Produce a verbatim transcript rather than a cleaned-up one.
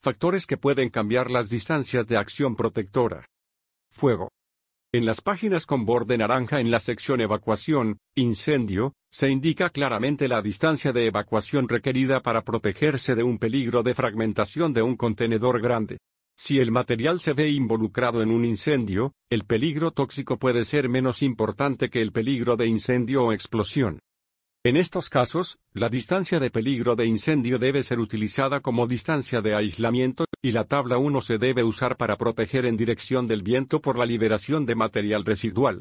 Factores que pueden cambiar las distancias de acción protectora. Fuego. En las páginas con borde naranja en la sección Evacuación, Incendio, se indica claramente la distancia de evacuación requerida para protegerse de un peligro de fragmentación de un contenedor grande. Si el material se ve involucrado en un incendio, el peligro tóxico puede ser menos importante que el peligro de incendio o explosión. En estos casos, la distancia de peligro de incendio debe ser utilizada como distancia de aislamiento, y la tabla uno se debe usar para proteger en dirección del viento por la liberación de material residual.